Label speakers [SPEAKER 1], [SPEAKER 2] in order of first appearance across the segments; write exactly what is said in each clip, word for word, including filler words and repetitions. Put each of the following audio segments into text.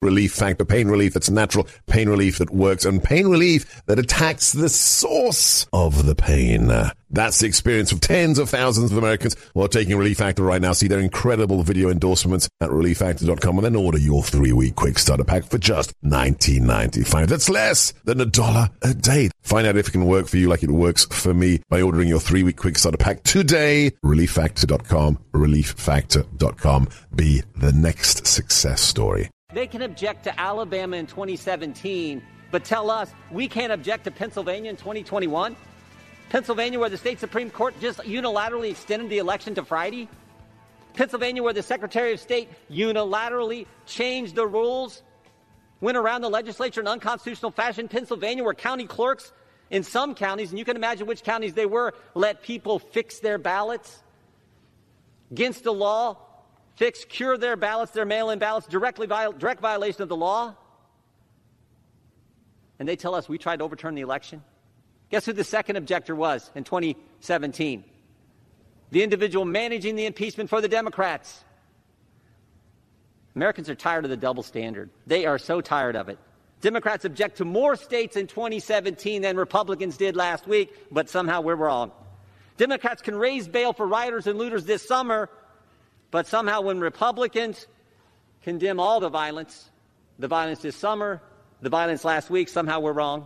[SPEAKER 1] Relief Factor. Pain relief that's natural, pain relief that works, and pain relief that attacks the source of the pain. That's the experience of tens of thousands of Americans who are taking Relief Factor right now. See their incredible video endorsements at relief factor dot com and then order your three-week quick starter pack for just nineteen ninety-five. That's less than a dollar a day. Find out if it can work for you like it works for me by ordering your three-week quick starter pack today. relief factor dot com. relief factor dot com. Be the next success story.
[SPEAKER 2] They can object to Alabama in twenty seventeen, but tell us we can't object to Pennsylvania in twenty twenty-one? Pennsylvania, where the state Supreme Court just unilaterally extended the election to Friday? Pennsylvania, where the Secretary of State unilaterally changed the rules, went around the legislature in unconstitutional fashion? Pennsylvania, where county clerks in some counties, and you can imagine which counties they were, let people fix their ballots against the law, fix, cure their ballots, their mail-in ballots, directly viol- direct violation of the law. And they tell us we tried to overturn the election. Guess who the second objector was in twenty seventeen? The individual managing the impeachment for the Democrats. Americans are tired of the double standard. They are so tired of it. Democrats object to more states in twenty seventeen than Republicans did last week, but somehow we're wrong. Democrats can raise bail for rioters and looters this summer, but somehow when Republicans condemn all the violence, the violence this summer, the violence last week, somehow we're wrong.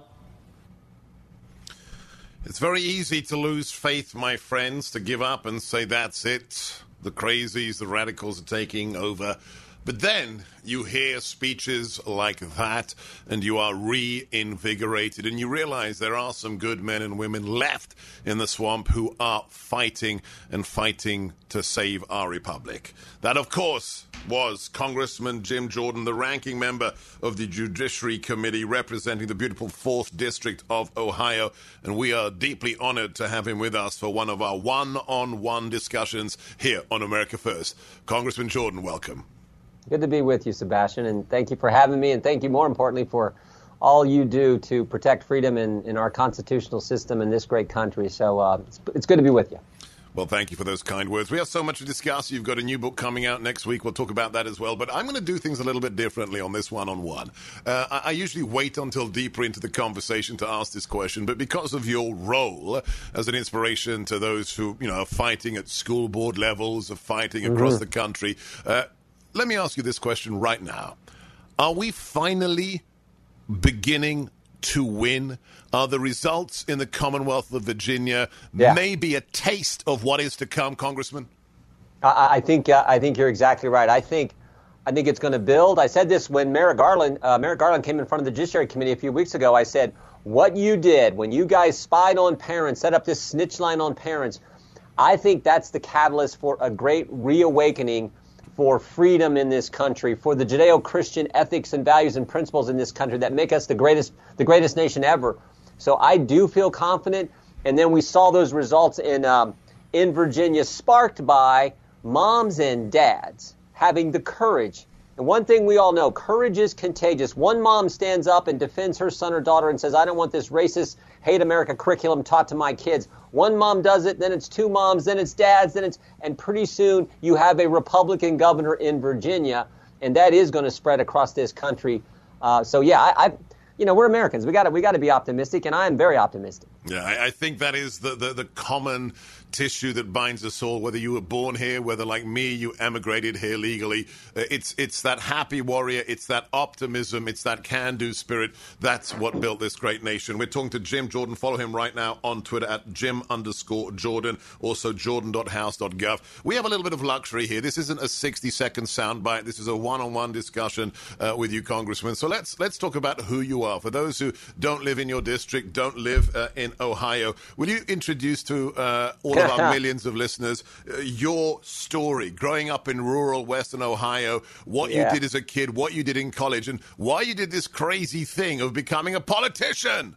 [SPEAKER 3] It's very easy to lose faith, my friends, to give up and say that's it. The crazies, the radicals are taking over. But then you hear speeches like that and you are reinvigorated and you realize there are some good men and women left in the swamp who are fighting and fighting to save our republic. That, of course, was Congressman Jim Jordan, the ranking member of the Judiciary Committee representing the beautiful fourth District of Ohio. And we are deeply honored to have him with us for one of our one-on-one discussions here on America First. Congressman Jordan, welcome.
[SPEAKER 4] Good to be with you, Sebastian, and thank you for having me, and thank you, more importantly, for all you do to protect freedom in, in our constitutional system in this great country. So uh, it's, it's good to be with you.
[SPEAKER 3] Well, thank you for those kind words. We have so much to discuss. You've got a new book coming out next week. We'll talk about that as well. But I'm going to do things a little bit differently on this one-on-one. Uh, I, I usually wait until deeper into the conversation to ask this question. But because of your role as an inspiration to those who, you know, are fighting at school board levels, are fighting across mm-hmm. the country, uh, let me ask you this question right now. Are we finally beginning to win? Are the results in the Commonwealth of Virginia yeah. maybe a taste of what is to come, Congressman?
[SPEAKER 4] I, I think uh, I think you're exactly right. I think I think it's going to build. I said this when Merrick Garland uh, Merrick Garland came in front of the Judiciary Committee a few weeks ago. I said, what you did when you guys spied on parents, set up this snitch line on parents, I think that's the catalyst for a great reawakening for freedom in this country, for the Judeo-Christian ethics and values and principles in this country that make us the greatest, the greatest nation ever. So I do feel confident. And then we saw those results in um, in Virginia, sparked by moms and dads having the courage. And one thing we all know, courage is contagious. One mom stands up and defends her son or daughter and says, I don't want this racist, hate America curriculum taught to my kids. One mom does it, then it's two moms, then it's dads, then it's, and pretty soon you have a Republican governor in Virginia, and that is going to spread across this country. Uh, so yeah, I, I, you know, we're Americans. We got to, we got to be optimistic, and I am very optimistic.
[SPEAKER 3] Yeah, I, I think that is the, the, the common tissue that binds us all, whether you were born here, whether like me, you emigrated here legally. Uh, it's it's that happy warrior, it's that optimism, it's that can-do spirit. That's what built this great nation. We're talking to Jim Jordan. Follow him right now on Twitter at Jim underscore Jordan, also jordan dot house dot gov. We have a little bit of luxury here. This isn't a sixty-second soundbite. This is a one-on-one discussion uh, with you, Congressman. So let's let's talk about who you are. For those who don't live in your district, don't live uh, in Ohio, will you introduce to uh, all of our millions of listeners uh, your story, growing up in rural Western Ohio, what yeah. you did as a kid, what you did in college, and why you did this crazy thing of becoming a politician?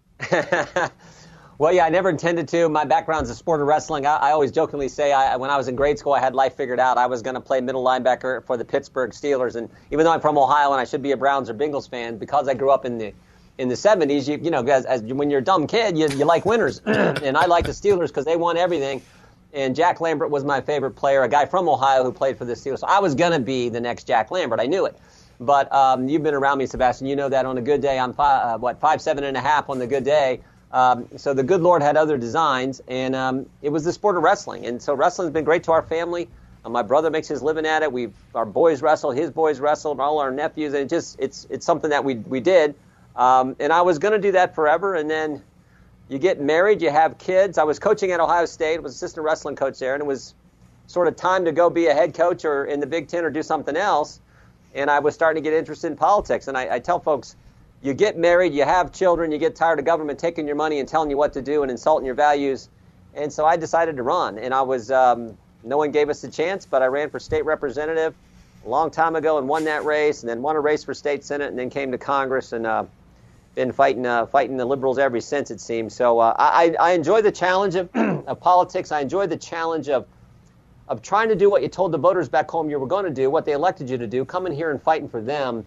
[SPEAKER 4] Well, yeah, I never intended to. My background's a sport of wrestling. I, I always jokingly say I, when I was in grade school, I had life figured out. I was going to play middle linebacker for the Pittsburgh Steelers. And even though I'm from Ohio and I should be a Browns or Bengals fan, because I grew up in the in the seventies, you, you know, as, as when you're a dumb kid, you, you like winners. And I like the Steelers because they won everything. And Jack Lambert was my favorite player, a guy from Ohio who played for the Steelers. So I was going to be the next Jack Lambert. I knew it. But um, you've been around me, Sebastian. You know that on a good day, I'm five, uh, what five seven and a half on the good day. Um, so the good Lord had other designs, and um, it was the sport of wrestling. And so wrestling's been great to our family. Uh, my brother makes his living at it. We our boys wrestle, his boys wrestle, and all our nephews. And it just it's it's something that we we did. Um, and I was going to do that forever. And then you get married, you have kids. I was coaching at Ohio State. I was assistant wrestling coach there, and it was sort of time to go be a head coach or in the Big Ten or do something else. And I was starting to get interested in politics. And I, I tell folks, you get married, you have children, you get tired of government taking your money and telling you what to do and insulting your values. And so I decided to run. And I was, um, no one gave us a chance, but I ran for state representative a long time ago and won that race, and then won a race for state senate, and then came to Congress and uh, been fighting uh, fighting the liberals ever since, it seems. So uh, I, I enjoy the challenge of, of politics. I enjoy the challenge of of trying to do what you told the voters back home you were going to do, what they elected you to do, coming here and fighting for them.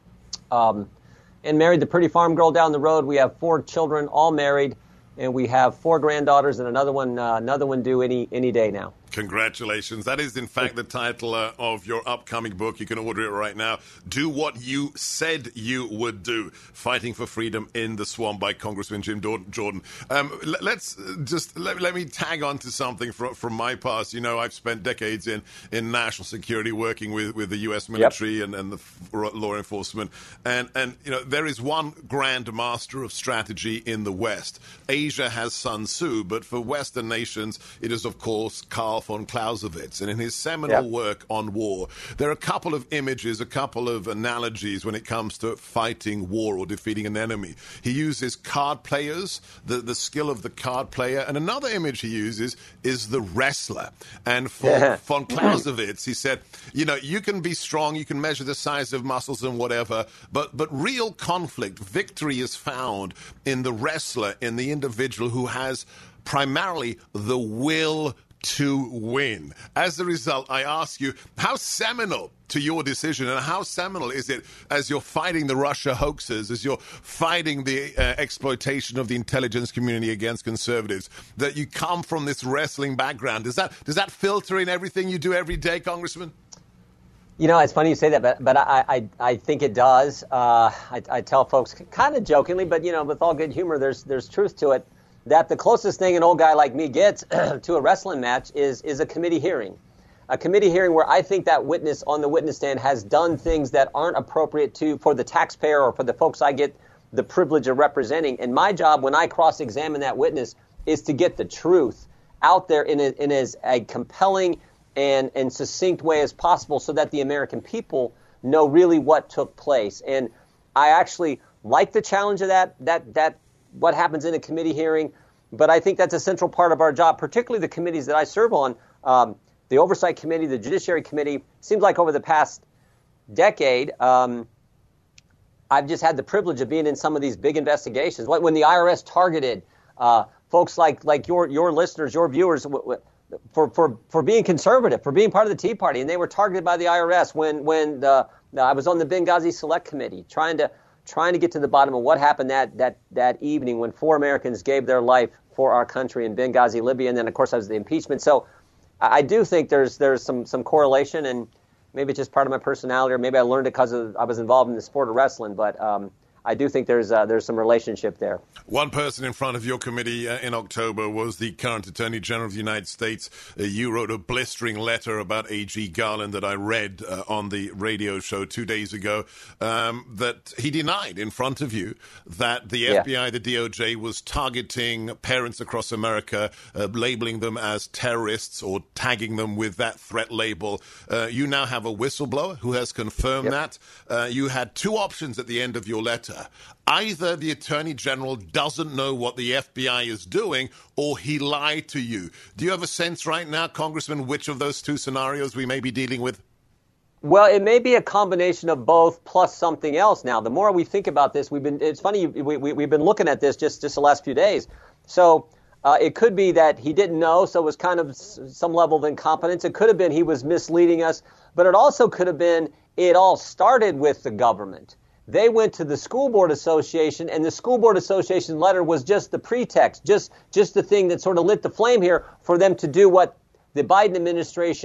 [SPEAKER 4] Um, and married the pretty farm girl down the road. We have four children, all married, and we have four granddaughters, and another one, uh, another one due any any day now.
[SPEAKER 3] Congratulations. That is, in fact, the title uh, of your upcoming book. You can order it right now. Do What You Said You Would Do. Fighting for Freedom in the Swamp by Congressman Jim Jordan. Um, let's just, let, let me tag on to something from, from my past. You know, I've spent decades in, in national security working with, with the U S military yep. and, and the law enforcement. And, and, you know, there is one grand master of strategy in the West. Asia has Sun Tzu, but for Western nations, it is, of course, Karl von Clausewitz. And in his seminal yep. work on war, there are a couple of images, a couple of analogies when it comes to fighting war or defeating an enemy. He uses card players, the, the skill of the card player, and another image he uses is the wrestler. And for yeah. von Clausewitz, he said, you know, you can be strong, you can measure the size of muscles and whatever, but, but real conflict, victory is found in the wrestler, in the individual who has primarily the will to win. As a result, I ask you, how seminal to your decision, and how seminal is it as you're fighting the Russia hoaxes, as you're fighting the uh, exploitation of the intelligence community against conservatives, that you come from this wrestling background? Does that does that filter in everything you do every day, Congressman?
[SPEAKER 4] You know, it's funny you say that, but but I I, I think it does. Uh, I, I tell folks kind of jokingly, but you know, with all good humor, there's there's truth to it, that the closest thing an old guy like me gets to a wrestling match is is a committee hearing. A committee hearing where I think that witness on the witness stand has done things that aren't appropriate to for the taxpayer or for the folks I get the privilege of representing. And my job when I cross-examine that witness is to get the truth out there in, a, in as a compelling and, and succinct way as possible so that the American people know really what took place. And I actually like the challenge of that, that, that what happens in a committee hearing, but I think that's a central part of our job, particularly the committees that I serve on. Um, The Oversight Committee, the Judiciary Committee, seems like over the past decade, um, I've just had the privilege of being in some of these big investigations. When the I R S targeted uh, folks like like your your listeners, your viewers, for, for, for being conservative, for being part of the Tea Party, and they were targeted by the I R S. When when the, I was on the Benghazi Select Committee, trying to trying to get to the bottom of what happened that that that evening when four Americans gave their life for our country in Benghazi, Libya, and then of course I was the impeachment. So I do think there's there's some some correlation, and maybe it's just part of my personality, or maybe I learned it because I was involved in the sport of wrestling. But um, I do think there's uh, there's some relationship there.
[SPEAKER 3] One person in front of your committee uh, in October was the current Attorney General of the United States. Uh, you wrote a blistering letter about A G Garland that I read uh, on the radio show two days ago, um, that he denied in front of you that the F B I, yeah. the D O J, was targeting parents across America, uh, labeling them as terrorists or tagging them with that threat label. Uh, you now have a whistleblower who has confirmed yep. that. Uh, you had two options at the end of your letter. Either the Attorney General doesn't know what the F B I is doing, or he lied to you. Do you have a sense right now, Congressman, which of those two scenarios we may be dealing with?
[SPEAKER 4] Well, it may be a combination of both plus something else now. The more we think about this, we've been, it's funny, we, we, we've been looking at this just, just the last few days. So uh, it could be that he didn't know, so it was kind of some level of incompetence. It could have been he was misleading us, but it also could have been it all started with the government. They went to the School Board Association, and the School Board Association letter was just the pretext, just just the thing that sort of lit the flame here for them to do what the Biden administration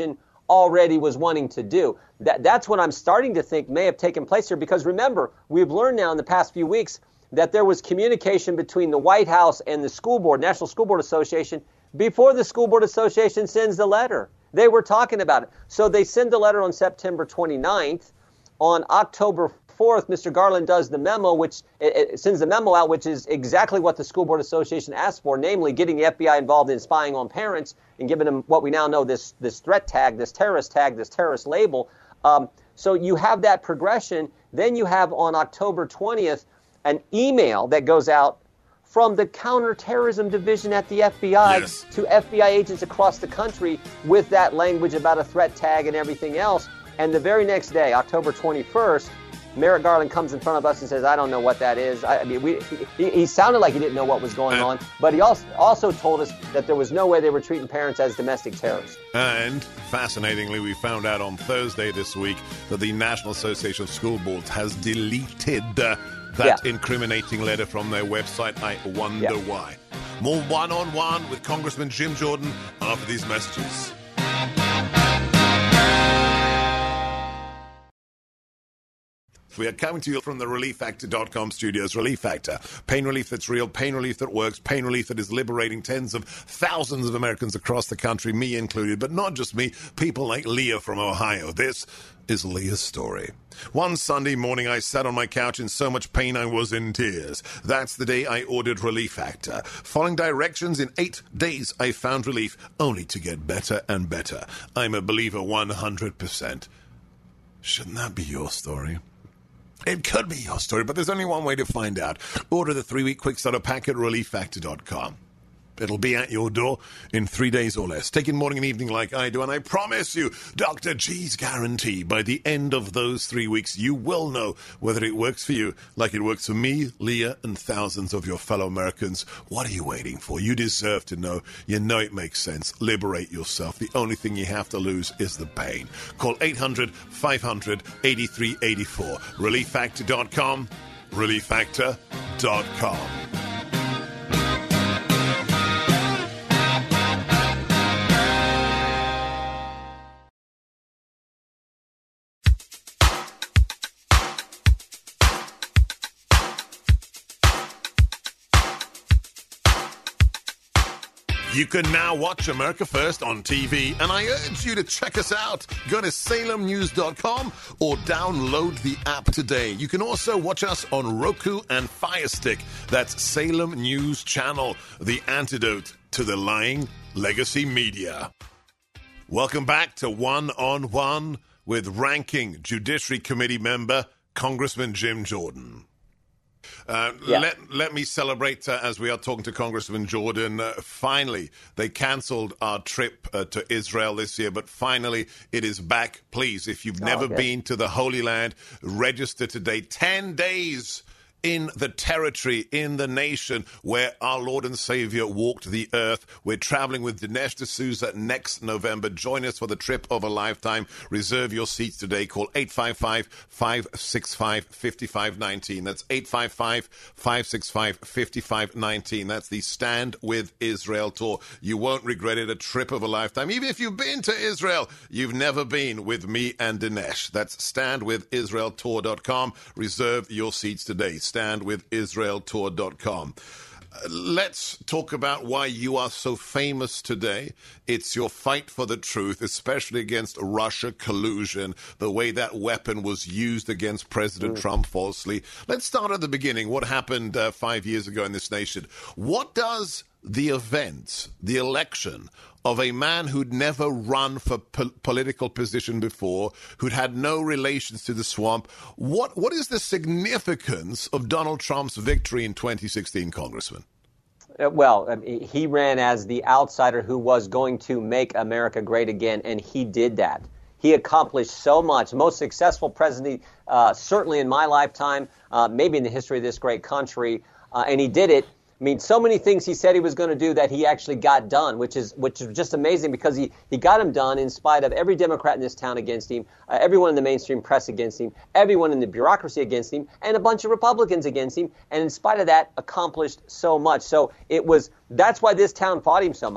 [SPEAKER 4] already was wanting to do. That, that's what I'm starting to think may have taken place here, because remember, we've learned now in the past few weeks that there was communication between the White House and the school board, National School Board Association, before the School Board Association sends the letter. They were talking about it. So they send the letter on September twenty-ninth. On October fourth, Mister Garland does the memo, which it, it sends the memo out, which is exactly what the School Board Association asked for, namely getting the F B I involved in spying on parents and giving them what we now know, this this threat tag, this terrorist tag, this terrorist label. Um, so you have that progression. Then you have on October twentieth an email that goes out from the Counterterrorism Division at the F B I yes. to F B I agents across the country with that language about a threat tag and everything else. And the very next day, October twenty-first, Merrick Garland comes in front of us and says, I don't know what that is. I, I mean, we, he, he sounded like he didn't know what was going on, but he also, also told us that there was no way they were treating parents as domestic terrorists.
[SPEAKER 3] And fascinatingly, we found out on Thursday this week that the National Association of School Boards has deleted uh, that yeah. incriminating letter from their website. I wonder yeah. why. More one-on-one with Congressman Jim Jordan after these messages. We are coming to you from the relief factor dot com studios. Relief Factor. Pain relief that's real, pain relief that works, pain relief that is liberating tens of thousands of Americans across the country, me included, but not just me, people like Leah from Ohio. This is Leah's story. One Sunday morning, I sat on my couch in so much pain I was in tears. That's the day I ordered Relief Factor. Following directions, in eight days, I found relief, only to get better and better. I'm a believer one hundred percent. Shouldn't that be your story? It could be your story, but there's only one way to find out. Order the three-week quick starter pack at relief factor dot com. It'll be at your door in three days or less. Take it morning and evening like I do, and I promise you, Doctor G's guarantee, by the end of those three weeks, you will know whether it works for you like it works for me, Leah, and thousands of your fellow Americans. What are you waiting for? You deserve to know. You know it makes sense. Liberate yourself. The only thing you have to lose is the pain. Call eight hundred, five hundred, eighty-three eighty-four. relief factor dot com. relief factor dot com. You can now watch America First on T V, and I urge you to check us out. Go to salem news dot com or download the app today. You can also watch us on Roku and Fire Stick. That's Salem News Channel, the antidote to the lying legacy media. Welcome back to One-on-One with Ranking Judiciary Committee member Congressman Jim Jordan. Uh, yeah. let, let me celebrate uh, as we are talking to Congressman Jordan. Uh, finally, they cancelled our trip uh, to Israel this year, but finally it is back. Please, if you've never oh, okay. been to the Holy Land, register today. Ten days in the territory, in the nation where our Lord and Savior walked the earth. We're traveling with Dinesh D'Souza next November. Join us for the trip of a lifetime. Reserve your seats today. Call eight five five, five six five, five five one nine. That's eight five five, five six five, five five one nine. That's the Stand With Israel tour. You won't regret it. A trip of a lifetime. Even if you've been to Israel, you've never been with me and Dinesh. That's stand with israel tour dot com. Reserve your seats today. stand with israel tour dot com. Uh, let's talk about why you are so famous today. It's your fight for the truth, especially against Russia collusion, the way that weapon was used against President mm. Trump falsely. Let's start at the beginning. What happened uh, five years ago in this nation? What does the event, the election of a man who'd never run for po- political position before, who'd had no relations to the swamp, what what is the significance of Donald Trump's victory in twenty sixteen, Congressman?
[SPEAKER 4] Uh, well, I mean, he ran as the outsider who was going to make America great again, and he did that. He accomplished so much. Most successful president, uh, certainly in my lifetime, uh, maybe in the history of this great country, uh, and he did it. I mean, so many things he said he was going to do that he actually got done, which is which is just amazing because he, he got them done in spite of every Democrat in this town against him, uh, everyone in the mainstream press against him, everyone in the bureaucracy against him, and a bunch of Republicans against him. And in spite of that, accomplished so much. So it was that's why this town fought him so much.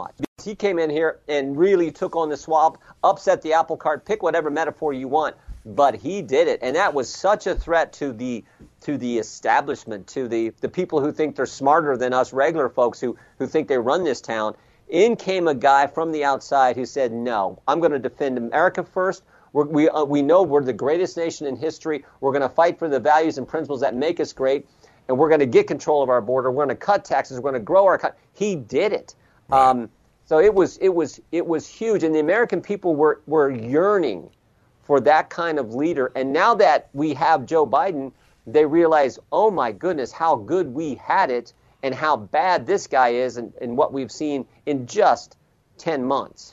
[SPEAKER 4] He came in here and really took on the swamp, upset the apple cart, pick whatever metaphor you want, but he did it. And that was such a threat to the to the establishment, to the, the people who think they're smarter than us regular folks who, who think they run this town. In came a guy from the outside who said, no, I'm going to defend America first. We're, we uh, we know we're the greatest nation in history. We're going to fight for the values and principles that make us great, and we're going to get control of our border. We're going to cut taxes. We're going to grow our country. He did it. Um, so it was it was it was huge, and the American people were were yearning for that kind of leader. And now that we have Joe Biden, they realize, oh my goodness, how good we had it, and how bad this guy is, and, and what we've seen in just ten months.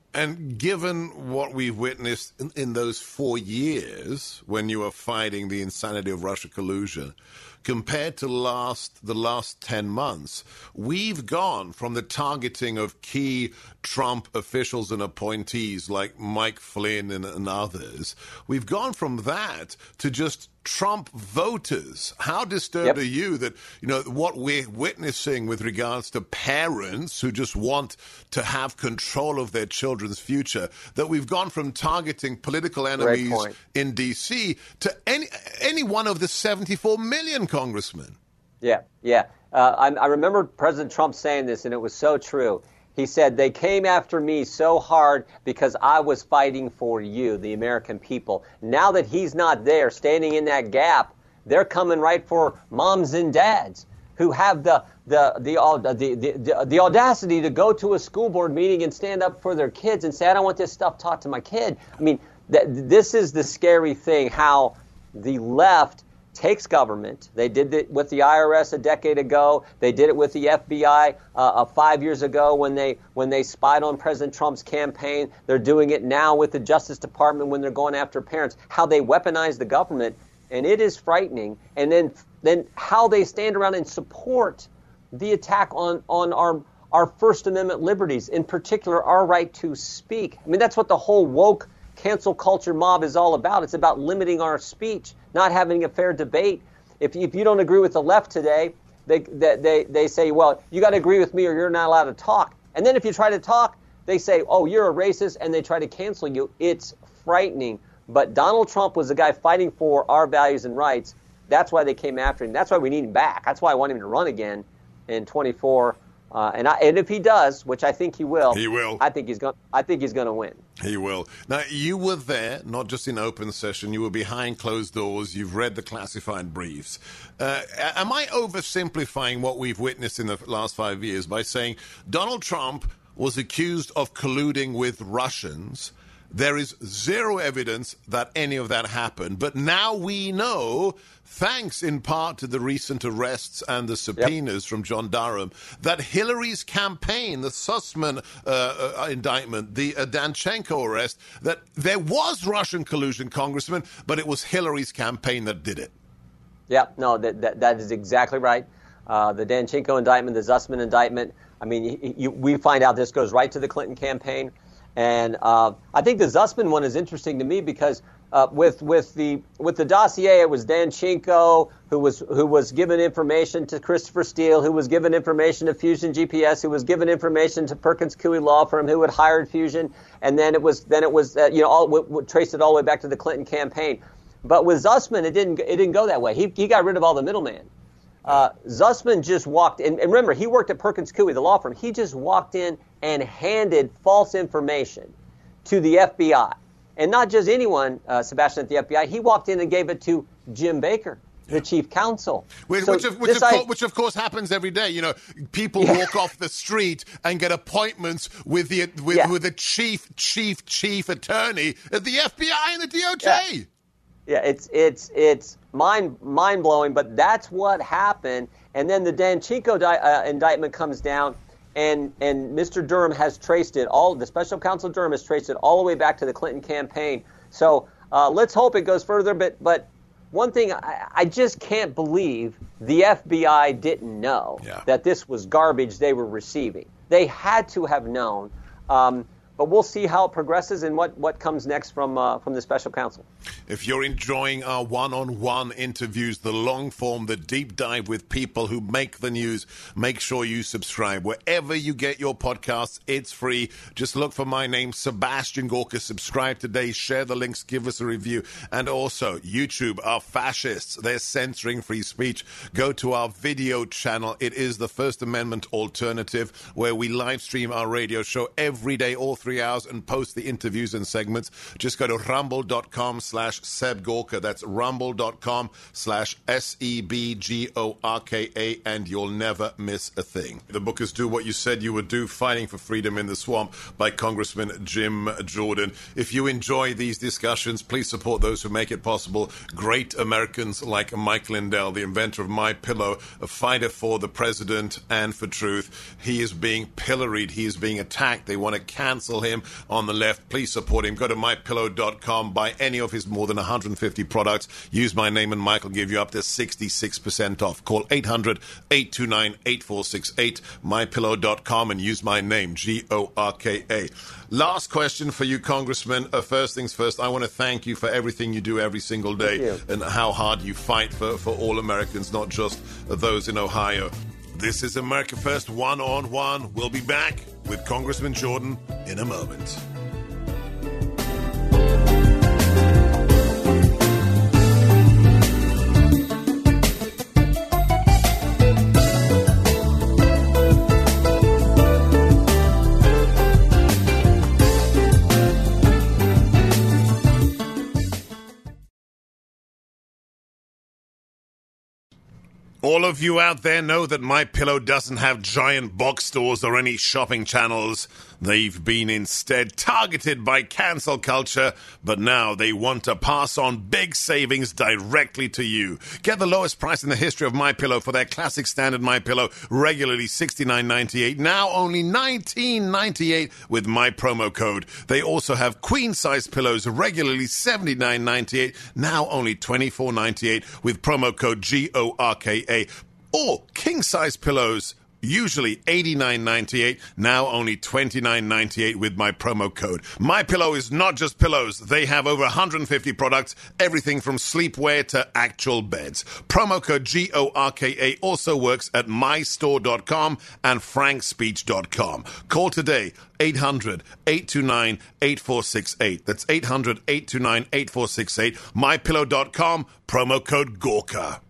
[SPEAKER 3] And given what we've witnessed in, in those four years when you were fighting the insanity of Russia collusion, compared to last the last ten months, we've gone from the targeting of key Trump officials and appointees like Mike Flynn and, and others. We've gone from that to just Trump voters. How disturbed yep. are you that, you know, what we're witnessing with regards to parents who just want to have control of their children's future, that we've gone from targeting political enemies in D C to any any one of the seventy-four million congressmen?
[SPEAKER 4] Yeah, yeah. Uh, I, I remember President Trump saying this, and it was so true. He said, they came after me so hard because I was fighting for you, the American people. Now that he's not there, standing in that gap, they're coming right for moms and dads who have the the the the the, the audacity to go to a school board meeting and stand up for their kids and say, I don't want this stuff taught to my kid. I mean, th- this is the scary thing, how the left takes government. They did it with the I R S a decade ago. They did it with the F B I uh, uh, five years ago when they when they spied on President Trump's campaign. They're doing it now with the Justice Department when they're going after parents. How they weaponize the government, and it is frightening. And then then how they stand around and support the attack on on our our First Amendment liberties, in particular our right to speak. I mean, that's what the whole woke cancel culture mob is all about. It's about limiting our speech, not having a fair debate. If, if you don't agree with the left today, they, they, they say, well, you got to agree with me or you're not allowed to talk. And then if you try to talk, they say, oh, you're a racist, and they try to cancel you. It's frightening. But Donald Trump was the guy fighting for our values and rights. That's why they came after him. That's why we need him back. That's why I want him to run again in twenty-four. Uh, and I, and if he does, which I think he will,
[SPEAKER 3] he will.
[SPEAKER 4] I think he's going. I think he's going to win.
[SPEAKER 3] He will. Now, you were there, not just in open session. You were behind closed doors. You've read the classified briefs. Uh, am I oversimplifying what we've witnessed in the last five years by saying Donald Trump was accused of colluding with Russians? There is zero evidence that any of that happened. But now we know, thanks in part to the recent arrests and the subpoenas yep. from John Durham, that Hillary's campaign, the Sussman uh, uh, indictment, the uh, Danchenko arrest, that there was Russian collusion, Congressman, but it was Hillary's campaign that did it.
[SPEAKER 4] Yeah, no, that that, that is exactly right. Uh, the Danchenko indictment, the Sussman indictment, I mean, you, you, we find out this goes right to the Clinton campaign. And uh, I think the Sussman one is interesting to me because uh, with with the with the dossier, it was Danchenko who was who was given information to Christopher Steele, who was given information to Fusion G P S, who was given information to Perkins Coie Law Firm, who had hired Fusion, and then it was then it was uh, you know all w- w- traced it all the way back to the Clinton campaign. But with Sussman, it didn't it didn't go that way. He he got rid of all the middleman. Uh, Sussman just walked in, and remember, he worked at Perkins Coie, the law firm. He just walked in and handed false information to the F B I. And not just anyone, uh, Sebastian, at the F B I. He walked in and gave it to Jim Baker, the chief counsel.
[SPEAKER 3] Which,
[SPEAKER 4] so
[SPEAKER 3] which, of, which, of
[SPEAKER 4] I,
[SPEAKER 3] co- which, of course, happens every day. You know, people
[SPEAKER 4] yeah.
[SPEAKER 3] walk off the street and get appointments with the with,
[SPEAKER 4] yeah.
[SPEAKER 3] with the chief, chief, chief attorney at the F B I and the D O J.
[SPEAKER 4] Yeah. Yeah, it's it's it's mind mind blowing, but that's what happened. And then the Danchenko di- uh, indictment comes down, and and Mister Durham has traced it all. The special counsel Durham has traced it all the way back to the Clinton campaign. So uh, let's hope it goes further. But but one thing I, I just can't believe the F B I didn't know
[SPEAKER 3] yeah.
[SPEAKER 4] that this was garbage they were receiving. They had to have known. Um, but we'll see how it progresses and what, what comes next from uh, from the special counsel.
[SPEAKER 3] If you're enjoying our one-on-one interviews, the long form, the deep dive with people who make the news, make sure you subscribe. Wherever you get your podcasts, it's free. Just look for my name, Sebastian Gorka. Subscribe today, share the links, give us a review. And also, YouTube are fascists. They're censoring free speech. Go to our video channel. It is the First Amendment alternative, where we live stream our radio show every day, all three hours, and post the interviews and segments. Just go to rumble.com slash Seb Gorka. That's rumble.com slash S E B G O R K A, and you'll never miss a thing. The book is Do What You Said You Would Do, Fighting for Freedom in the Swamp by Congressman Jim Jordan. If you enjoy these discussions, please support those who make it possible. Great Americans like Mike Lindell, the inventor of MyPillow, a fighter for the president and for truth. He is being pilloried. He is being attacked. They want to cancel him on the left. Please support him. Go to my pillow dot com. Buy any of his more than one hundred fifty products. Use my name and Mike will give you up to sixty-six percent off. Call eight hundred, eight two nine, eight four six eight, my pillow dot com, and use my name, G O R K A. Last question for you, Congressman. Uh, first things first, I want to thank you for everything you do every single day and how hard you fight for, for all Americans, not just those in Ohio. This is America First One-on-One. We'll be back with Congressman Jordan in a moment. All of you out there know that MyPillow doesn't have giant box stores or any shopping channels. They've been instead targeted by cancel culture, but now they want to pass on big savings directly to you. Get the lowest price in the history of MyPillow for their classic standard MyPillow, regularly sixty-nine ninety-eight, now only nineteen ninety-eight with my promo code. They also have queen-size pillows, regularly seventy-nine ninety-eight, now only twenty-four ninety-eight with promo code G O R K A. Or king-size pillows, usually eighty-nine ninety-eight, now only twenty-nine ninety-eight with my promo code. MyPillow is not just pillows. They have over one hundred fifty products, everything from sleepwear to actual beds. Promo code G O R K A also works at my store dot com and frank speech dot com. Call today, eight hundred, eight two nine, eight four six eight. That's eight hundred, eight two nine, eight four six eight. my pillow dot com, promo code Gorka.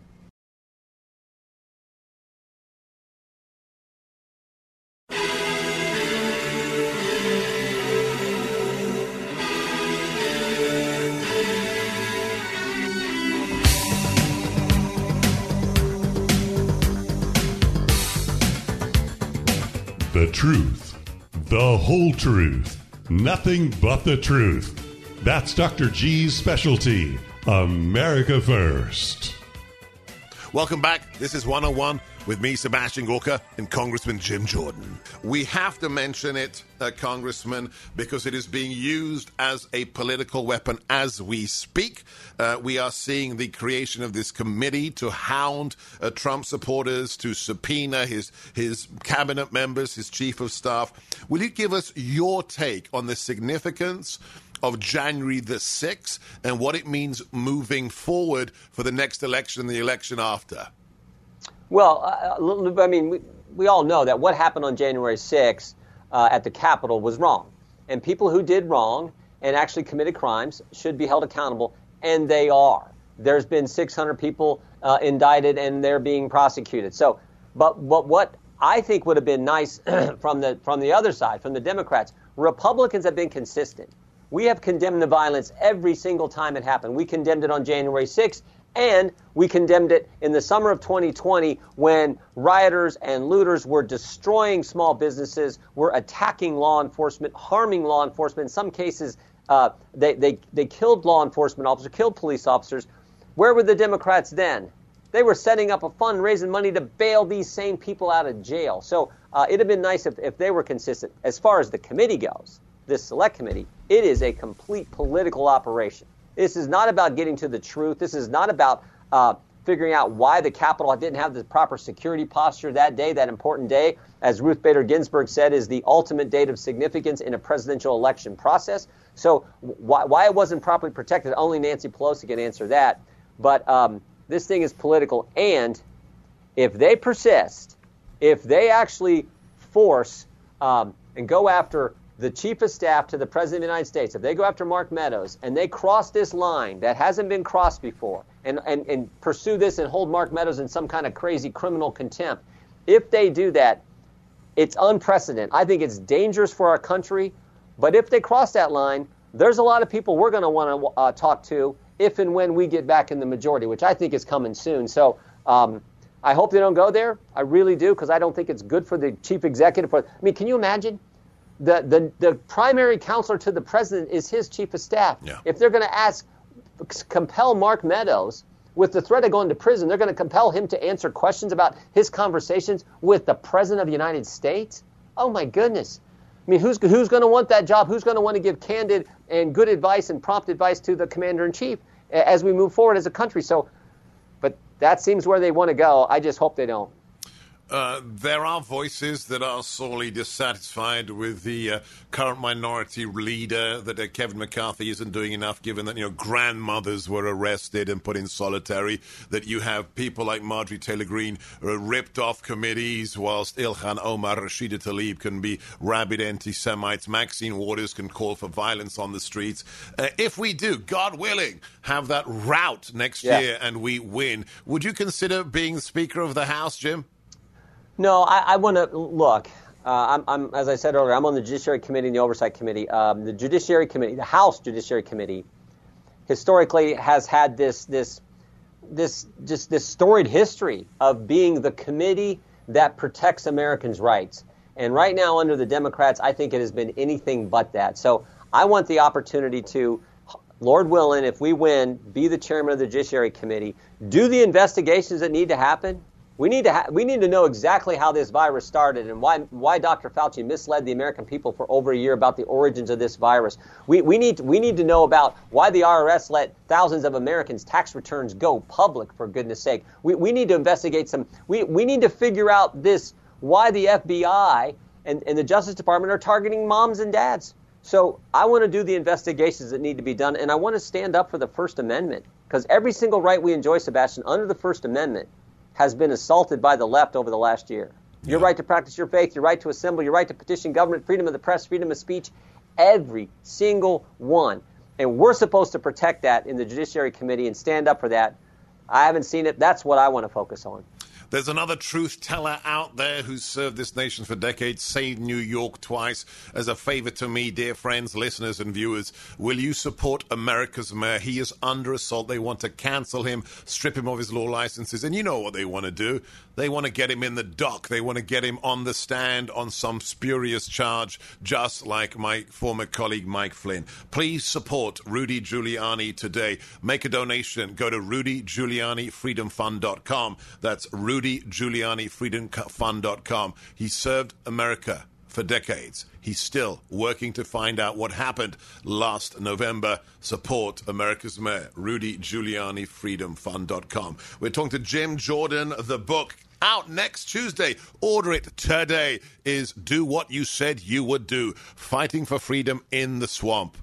[SPEAKER 5] The truth, the whole truth, nothing but the truth. That's Doctor G's specialty, America First.
[SPEAKER 3] Welcome back. This is one oh one with me, Sebastian Gorka, and Congressman Jim Jordan. We have to mention it, uh, Congressman, because it is being used as a political weapon as we speak. Uh, we are seeing the creation of this committee to hound uh, Trump supporters, to subpoena his, his cabinet members, his chief of staff. Will you give us your take on the significance of January the sixth and what it means moving forward for the next election and the election after?
[SPEAKER 4] Well, uh, I mean, we, we all know that what happened on January sixth uh, at the Capitol was wrong. And people who did wrong and actually committed crimes should be held accountable, and they are. There's been six hundred people uh, indicted, and they're being prosecuted. So, but, but what I think would have been nice from the from the other side, from the Democrats, Republicans have been consistent. We have condemned the violence every single time it happened. We condemned it on January sixth. And we condemned it in the summer of twenty twenty when rioters and looters were destroying small businesses, were attacking law enforcement, harming law enforcement. In some cases, uh, they, they, they killed law enforcement officers, killed police officers. Where were the Democrats then? They were setting up a fund, raising money to bail these same people out of jail. So uh, it would have been nice if, if they were consistent. As far as the committee goes, this select committee, it is a complete political operation. This is not about getting to the truth. This is not about uh, figuring out why the Capitol didn't have the proper security posture that day, that important day, as Ruth Bader Ginsburg said, is the ultimate date of significance in a presidential election process. So why, why it wasn't properly protected, only Nancy Pelosi can answer that. But um, this thing is political, and if they persist, if they actually force um, and go after the chief of staff to the President of the United States, if they go after Mark Meadows and they cross this line that hasn't been crossed before and, and, and pursue this and hold Mark Meadows in some kind of crazy criminal contempt, if they do that, it's unprecedented. I think it's dangerous for our country, but if they cross that line, there's a lot of people we're going to want to uh, talk to if and when we get back in the majority, which I think is coming soon. So um, I hope they don't go there. I really do, because I don't think it's good for the chief executive. I mean, can you imagine? The, the the primary counselor to the president is his chief of staff.
[SPEAKER 3] Yeah.
[SPEAKER 4] If they're going to ask, compel Mark Meadows with the threat of going to prison, they're going to compel him to answer questions about his conversations with the president of the United States. Oh my goodness! I mean, who's who's going to want that job? Who's going to want to give candid and good advice and prompt advice to the commander in chief as we move forward as a country? So, but that seems where they want to go. I just hope they don't.
[SPEAKER 3] Uh, there are voices that are sorely dissatisfied with the uh, current minority leader, that uh, Kevin McCarthy isn't doing enough, given that, you know, grandmothers were arrested and put in solitary, that you have people like Marjorie Taylor Greene uh, ripped off committees, whilst Ilhan Omar, Rashida Tlaib can be rabid anti-Semites, Maxine Waters can call for violence on the streets. Uh, if we do, God willing, have that rout next
[SPEAKER 4] yeah.
[SPEAKER 3] year and we win, would you consider being Speaker of the House, Jim?
[SPEAKER 4] No, I, I want to look. Uh, I'm, I'm, as I said earlier, I'm on the Judiciary Committee and the Oversight Committee. Um, the Judiciary Committee, the House Judiciary Committee, historically has had this, this, this, just this storied history of being the committee that protects Americans' rights. And right now, under the Democrats, I think it has been anything but that. So I want the opportunity to, Lord willing, if we win, be the chairman of the Judiciary Committee, do the investigations that need to happen. We need to ha- we need to know exactly how this virus started and why why Doctor Fauci misled the American people for over a year about the origins of this virus. We we need we need to know about why the I R S let thousands of Americans' tax returns go public, for goodness sake. We we need to investigate some. We we need to figure out this, why the F B I and, and the Justice Department are targeting moms and dads. So I want to do the investigations that need to be done, and I want to stand up for the First Amendment, because every single right we enjoy, Sebastian, under the First Amendment, has been assaulted by the left over the last year. Your yeah. right to practice your faith, your right to assemble, your right to petition government, freedom of the press, freedom of speech, every single one. And we're supposed to protect that in the Judiciary Committee and stand up for that. I haven't seen it. That's what I want to focus on.
[SPEAKER 3] There's another truth teller out there who's served this nation for decades, saved New York twice. As a favor to me, dear friends, listeners, and viewers, will you support America's mayor? He is under assault. They want to cancel him, strip him of his law licenses. And you know what they want to do. They want to get him in the dock. They want to get him on the stand on some spurious charge, just like my former colleague Mike Flynn. Please support Rudy Giuliani today. Make a donation. Go to rudy giuliani freedom fund dot com. That's rudy giuliani freedom fund dot com. He served America for decades. He's still working to find out what happened last November. Support America's mayor, rudy giuliani freedom fund dot com. We're talking to Jim Jordan. The book, out next Tuesday. Order it today. Is Do What You Said You Would Do. Fighting for freedom in the swamp.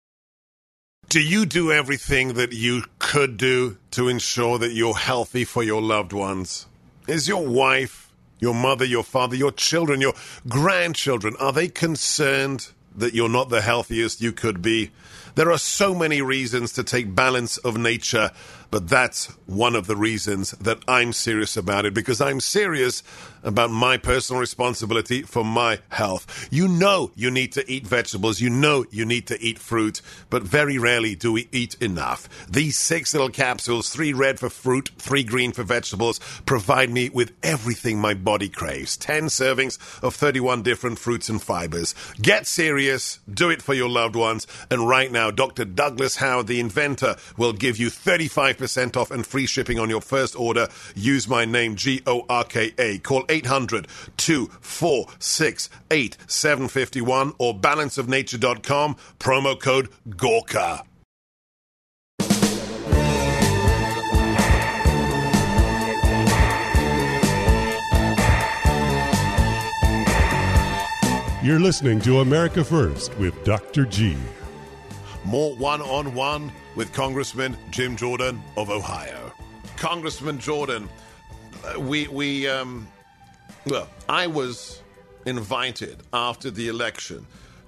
[SPEAKER 3] Do you do everything that you could do to ensure that you're healthy for your loved ones? Is your wife, your mother, your father, your children, your grandchildren, are they concerned that you're not the healthiest you could be? There are so many reasons to take balance of nature, but that's one of the reasons that I'm serious about it, because I'm serious about my personal responsibility for my health. You know you need to eat vegetables. You know you need to eat fruit, but very rarely do we eat enough. These six little capsules, three red for fruit, three green for vegetables, provide me with everything my body craves. Ten servings of thirty-one different fruits and fibers. Get serious. Do it for your loved ones. And right now, Doctor Douglas Howard, the inventor, will give you thirty-five percent off and free shipping on your first order. Use my name, G O R K A. Call eight hundred, two four six, eight seven five one or balance of nature dot com, promo code Gorka.
[SPEAKER 5] You're listening to America First with Doctor G.
[SPEAKER 3] More one-on-one with Congressman Jim Jordan of Ohio. Congressman Jordan, uh, we, we um, well, I was invited after the election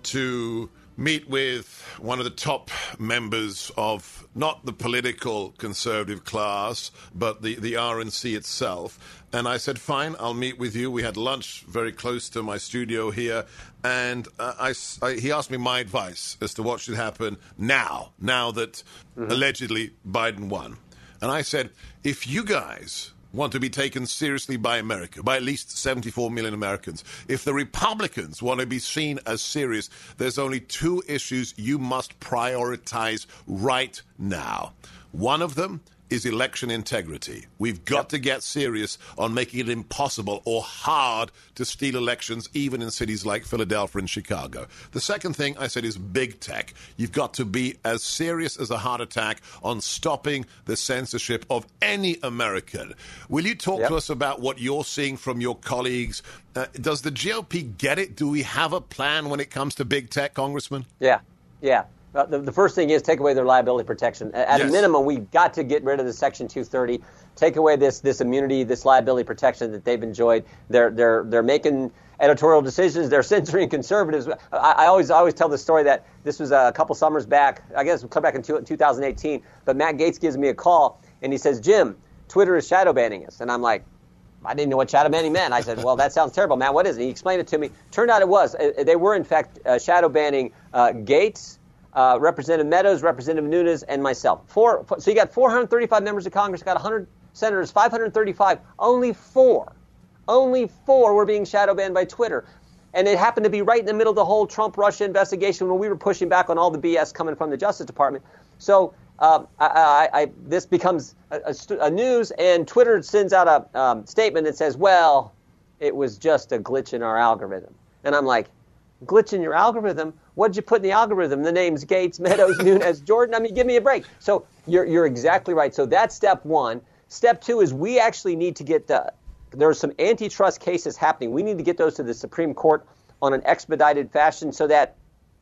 [SPEAKER 3] to meet with one of the top members of not the political conservative class, but the, the R N C itself. And I said, fine, I'll meet with you. We had lunch very close to my studio here. And uh, I, I, he asked me my advice as to what should happen now, now that mm-hmm. allegedly Biden won. And I said, if you guys want to be taken seriously by America, by at least seventy-four million Americans, if the Republicans want to be seen as serious, there's only two issues you must prioritize right now. One of them is election integrity. We've got yep. to get serious on making it impossible or hard to steal elections, even in cities like Philadelphia and Chicago. The second thing I said is big tech. You've got to be as serious as a heart attack on stopping the censorship of any American. Will you talk yep. to us about what you're seeing from your colleagues? Uh, does the G O P get it? Do we have a plan when it comes to big tech, Congressman?
[SPEAKER 4] Yeah, yeah. Uh, the, the first thing is take away their liability protection. At yes. a minimum, we've got to get rid of the Section two thirty, take away this this immunity, this liability protection that they've enjoyed. They're they're they're making editorial decisions. They're censoring conservatives. I, I always I always tell the story that this was a couple summers back. I guess we'll come back in two, two thousand eighteen. But Matt Gaetz gives me a call and he says, "Jim, Twitter is shadow banning us." And I'm like, I didn't know what shadow banning meant. I said, well, that sounds terrible, Matt. What is it? He explained it to me. Turned out it was. They were, in fact, uh, shadow banning uh, Gaetz, Uh, Representative Meadows, Representative Nunes, and myself. Four, so you got four hundred thirty-five members of Congress, got one hundred senators, five hundred thirty-five. Only four, only four were being shadow banned by Twitter. And it happened to be right in the middle of the whole Trump-Russia investigation when we were pushing back on all the B S coming from the Justice Department. So uh, I, I, I, this becomes a, a, a news, and Twitter sends out a um, statement that says, well, it was just a glitch in our algorithm. And I'm like, glitch in your algorithm? What did you put in the algorithm? The names Gaetz, Meadows, Nunes, Jordan? I mean, give me a break. So you're you're exactly right. So that's step one. Step two is we actually need to get the, there are some antitrust cases happening. We need to get those to the Supreme Court on an expedited fashion so that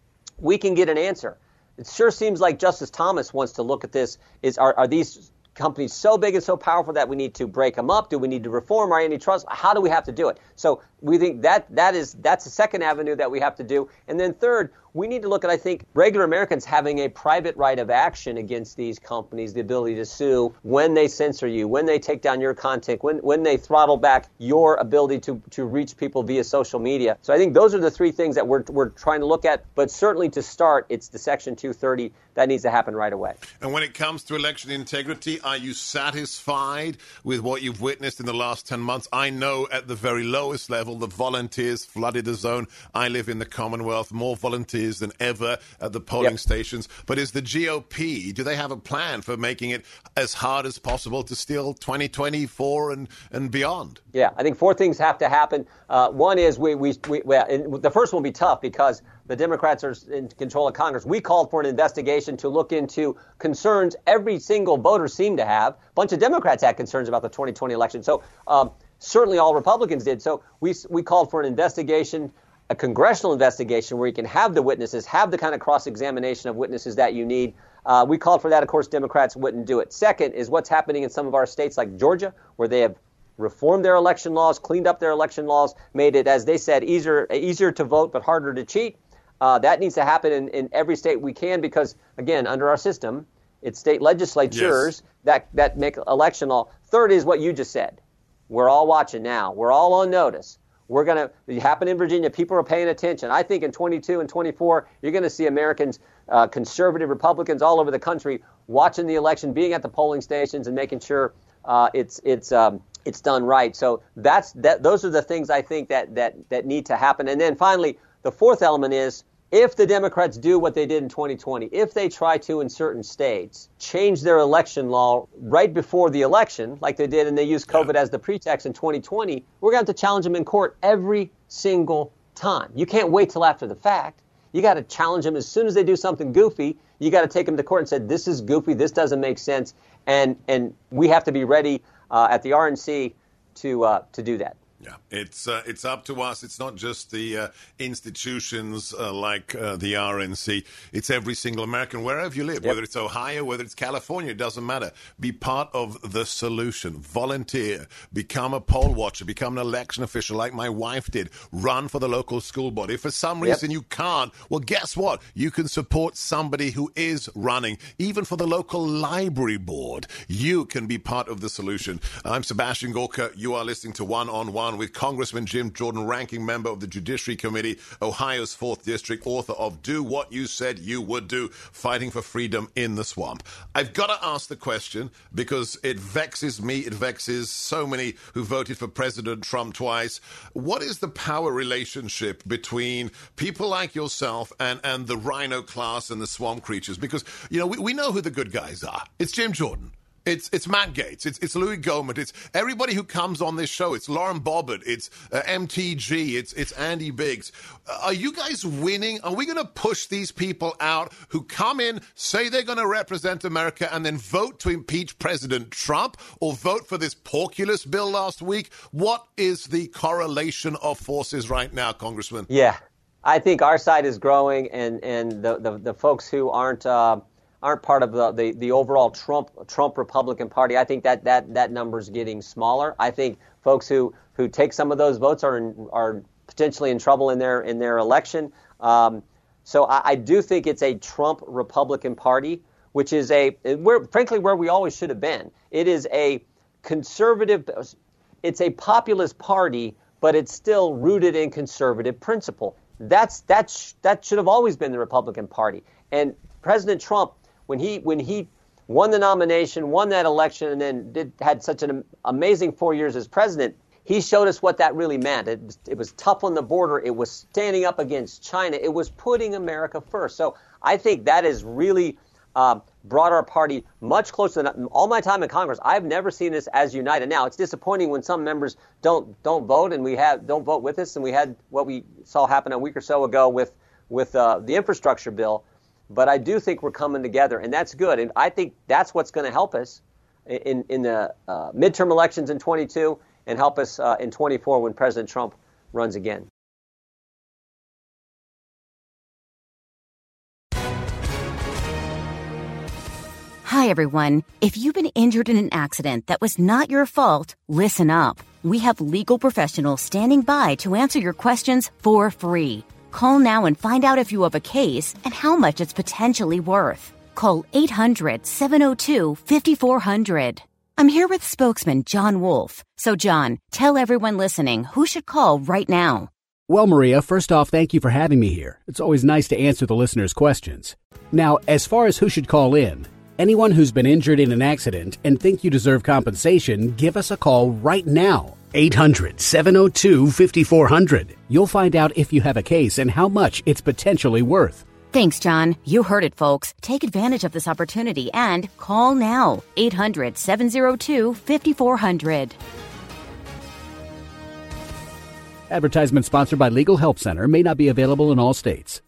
[SPEAKER 4] we can get an answer. It sure seems like Justice Thomas wants to look at this. Is are, are these companies so big and so powerful that we need to break them up? Do we need to reform our antitrust? How do we have to do it? So we think that that is that's the second avenue that we have to do. And then third, we need to look at, I think, regular Americans having a private right of action against these companies, the ability to sue when they censor you, when they take down your content, when when they throttle back your ability to, to reach people via social media. So I think those are the three things that we're we're trying to look at. But certainly to start, it's the Section two thirty. That needs to happen right away.
[SPEAKER 3] And when it comes to election integrity, are you satisfied with what you've witnessed in the last ten months? I know at the very lowest level, the volunteers flooded the zone. I live in the Commonwealth, more volunteers than ever at the polling yep. stations. But is the G O P, do they have a plan for making it as hard as possible to steal twenty twenty-four and, and beyond?
[SPEAKER 4] Yeah, I think four things have to happen. Uh, one is we, we, we well, and the first one will be tough because the Democrats are in control of Congress. We called for an investigation to look into concerns every single voter seemed to have. A bunch of Democrats had concerns about the twenty twenty election. So um, certainly all Republicans did. So we we called for an investigation, a congressional investigation where you can have the witnesses, have the kind of cross-examination of witnesses that you need. Uh, we called for that. Of course, Democrats wouldn't do it. Second is what's happening in some of our states like Georgia, where they have reformed their election laws, cleaned up their election laws, made it, as they said, easier easier to vote but harder to cheat. Uh, that needs to happen in, in every state we can because, again, under our system, it's state legislatures yes. that, that make election law. Third is what you just said. We're all watching now. We're all on notice. We're going to, it happened in Virginia. People are paying attention. I think in twenty-two and twenty-four, you're going to see Americans, uh, conservative Republicans all over the country watching the election, being at the polling stations and making sure uh, it's it's um, it's done right. So that's that. Those are the things I think that that that need to happen. And then finally, the fourth element is if the Democrats do what they did in twenty twenty, if they try to in certain states change their election law right before the election, like they did, and they used COVID yeah. as the pretext in twenty twenty, we're going to have to challenge them in court every single time. You can't wait till after the fact. You got to challenge them as soon as they do something goofy. You got to take them to court and say, this is goofy, this doesn't make sense, and and we have to be ready uh, at the R N C to uh, to do that.
[SPEAKER 3] Yeah, it's uh, it's up to us. It's not just the uh, institutions uh, like uh, the R N C. It's every single American, wherever you live, yep. whether it's Ohio, whether it's California, it doesn't matter. Be part of the solution. Volunteer. Become a poll watcher. Become an election official like my wife did. Run for the local school board. If for some reason yep. you can't, well, guess what? You can support somebody who is running. Even for the local library board, you can be part of the solution. I'm Sebastian Gorka. You are listening to One on One with Congressman Jim Jordan, ranking member of the Judiciary Committee, Ohio's fourth District, author of Do What You Said You Would Do, Fighting for Freedom in the Swamp. I've got to ask the question because it vexes me, it vexes so many who voted for President Trump twice. What is the power relationship between people like yourself and, and the rhino class and the swamp creatures? Because, you know, we, we know who the good guys are. It's Jim Jordan. It's it's Matt Gaetz, it's it's Louis Gohmert, it's everybody who comes on this show. It's Lauren Boebert, it's uh, M T G, it's it's Andy Biggs. Uh, are you guys winning? Are we going to push these people out who come in, say they're going to represent America, and then vote to impeach President Trump or vote for this porculus bill last week? What is the correlation of forces right now, Congressman?
[SPEAKER 4] Yeah, I think our side is growing, and and the the, the folks who aren't. Uh, aren't part of the, the, the overall Trump Trump Republican Party. I think that that, that number is getting smaller. I think folks who, who take some of those votes are in, are potentially in trouble in their in their election. Um, so I, I do think it's a Trump Republican Party, which is a where frankly where we always should have been. It is a conservative. It's a populist party, but it's still rooted in conservative principle. That's that's that should have always been the Republican Party. And President Trump, When he when he won the nomination, won that election, and then did had such an amazing four years as president, he showed us what that really meant. It, it was tough on the border. It was standing up against China. It was putting America first. So I think that has really uh, brought our party much closer than all my time in Congress. I've never seen this as united. Now, it's disappointing when some members don't don't vote and we have don't vote with us, and we had what we saw happen a week or so ago with with uh, the infrastructure bill. But I do think we're coming together, and that's good. And I think that's what's going to help us in, in the uh, midterm elections in twenty-two and help us uh, in twenty-four when President Trump runs again.
[SPEAKER 6] Hi, everyone. If you've been injured in an accident that was not your fault, listen up. We have legal professionals standing by to answer your questions for free. Call now and find out if you have a case and how much it's potentially worth. Call eight hundred, seven oh two, five four zero zero. I'm here with spokesman John Wolf. So, John, tell everyone listening who should call right now.
[SPEAKER 7] Well, Maria, first off, thank you for having me here. It's always nice to answer the listeners' questions. Now, as far as who should call in, anyone who's been injured in an accident and think you deserve compensation, give us a call right now. eight hundred, seven oh two, five four zero zero. You'll find out if you have a case and how much it's potentially worth.
[SPEAKER 6] Thanks, John. You heard it, folks. Take advantage of this opportunity and call now. eight hundred, seven oh two, five four zero zero.
[SPEAKER 7] Advertisement sponsored by Legal Help Center. May not be available in all states.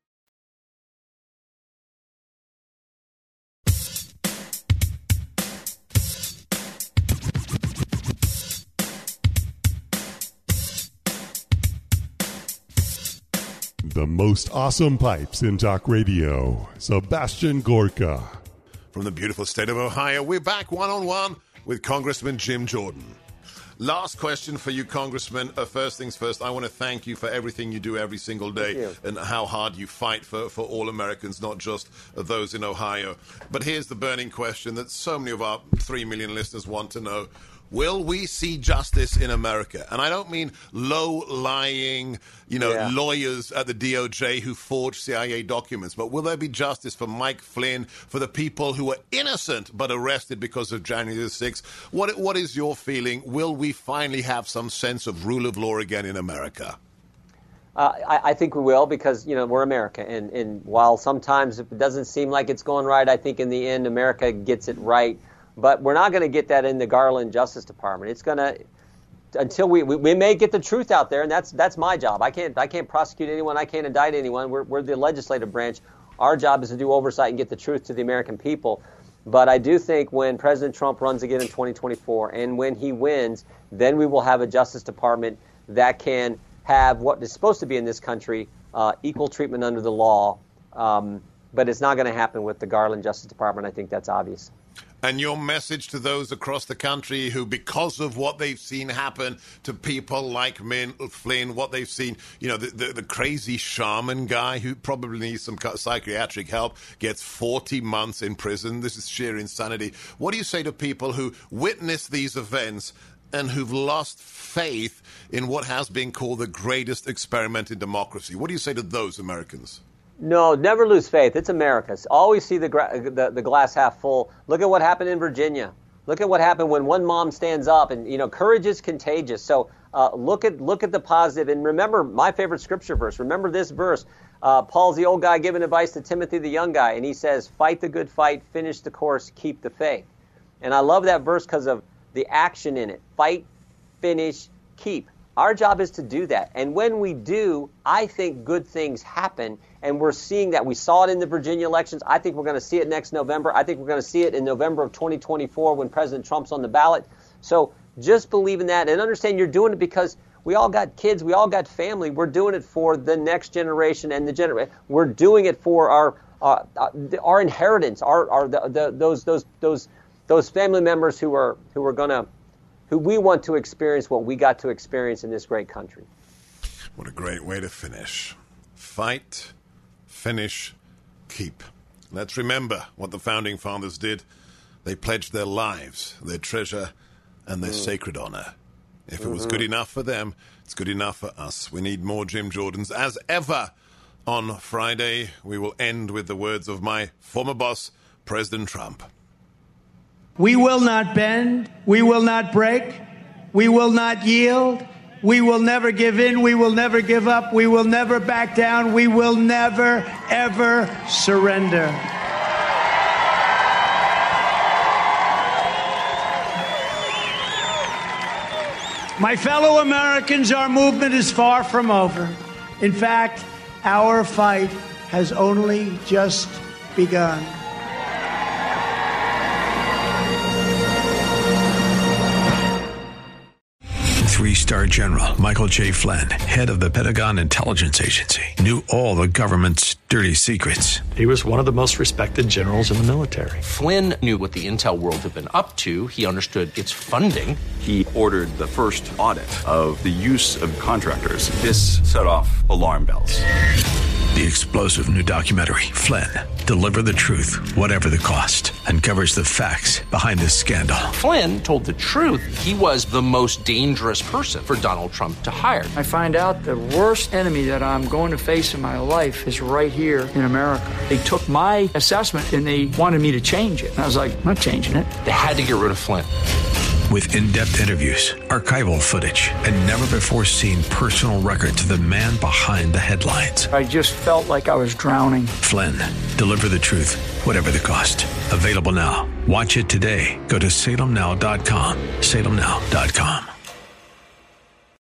[SPEAKER 5] The most awesome pipes in talk radio. Sebastian Gorka.
[SPEAKER 3] From the beautiful state of Ohio, we're back one-on-one with Congressman Jim Jordan. Last question for you, Congressman. Uh, first things first, I want to thank you for everything you do every single day and how hard you fight for, for all Americans, not just uh, those in Ohio. But here's the burning question that so many of our three million listeners want to know. Will we see justice in America? And I don't mean low-lying, you know, yeah. lawyers at the D O J who forged C I A documents, but will there be justice for Mike Flynn, for the people who were innocent but arrested because of January the sixth? What What is your feeling? Will we finally have some sense of rule of law again in America?
[SPEAKER 4] Uh, I, I think we will because, you know, we're America. And, and while sometimes it doesn't seem like it's going right, I think in the end America gets it right. But we're not going to get that in the Garland Justice Department. It's going to until we, we we may get the truth out there, and that's that's my job. I can't I can't prosecute anyone. I can't indict anyone. We're we're the legislative branch. Our job is to do oversight and get the truth to the American people. But I do think when President Trump runs again in twenty twenty-four and when he wins, then we will have a Justice Department that can have what is supposed to be in this country, uh, equal treatment under the law. Um, but it's not going to happen with the Garland Justice Department. I think that's obvious.
[SPEAKER 3] And your message to those across the country who, because of what they've seen happen to people like Min Flynn, what they've seen, you know, the, the, the crazy shaman guy who probably needs some psychiatric help, gets forty months in prison. This is sheer insanity. What do you say to people who witness these events and who've lost faith in what has been called the greatest experiment in democracy? What do you say to those Americans?
[SPEAKER 4] No, never lose faith. It's America. Always see the, gra- the the glass half full. Look at what happened in Virginia. Look at what happened when one mom stands up, and you know, courage is contagious. So uh, look at look at the positive, and remember my favorite scripture verse. Remember this verse. Uh, Paul's the old guy giving advice to Timothy, the young guy, and he says, "Fight the good fight, finish the course, keep the faith." And I love that verse because of the action in it. Fight, finish, keep. Our job is to do that. And when we do, I think good things happen. And we're seeing that. We saw it in the Virginia elections. I think we're going to see it next November. I think we're going to see it in November of twenty twenty-four when President Trump's on the ballot. So just believe in that and understand you're doing it because we all got kids. We all got family. We're doing it for the next generation and the generation. We're doing it for our uh, our inheritance, our, our the, the, those those those those family members who are who are going to who we want to experience what we got to experience in this great country.
[SPEAKER 3] What a great way to finish. Fight, finish, keep. Let's remember what the Founding Fathers did. They pledged their lives, their treasure, and their mm. sacred honor. If it was good enough for them, it's good enough for us. We need more Jim Jordans. As ever, on Friday, we will end with the words of my former boss, President Trump.
[SPEAKER 8] We will not bend. We will not break. We will not yield. We will never give in. We will never give up. We will never back down. We will never, ever surrender. My fellow Americans, our movement is far from over. In fact, our fight has only just begun.
[SPEAKER 9] Three-star General Michael J. Flynn, head of the Pentagon Intelligence Agency, knew all the government's dirty secrets.
[SPEAKER 10] He was one of the most respected generals in the military.
[SPEAKER 11] Flynn knew what the intel world had been up to. He understood its funding.
[SPEAKER 12] He ordered the first audit of the use of contractors. This set off alarm bells.
[SPEAKER 9] The explosive new documentary, Flynn, Deliver the Truth, Whatever the Cost, uncovers the facts behind this scandal.
[SPEAKER 11] Flynn told the truth. He was the most dangerous person for Donald Trump to hire.
[SPEAKER 13] I find out the worst enemy that I'm going to face in my life is right here in America. They took my assessment and they wanted me to change it. And I was like, I'm not changing it.
[SPEAKER 11] They had to get rid of Flynn.
[SPEAKER 9] With in-depth interviews, archival footage, and never-before-seen personal records of the man behind the headlines.
[SPEAKER 13] I just felt like I was drowning.
[SPEAKER 9] Flynn, Deliver the Truth, Whatever the Cost. Available now. Watch it today. Go to salem now dot com. salem now dot com.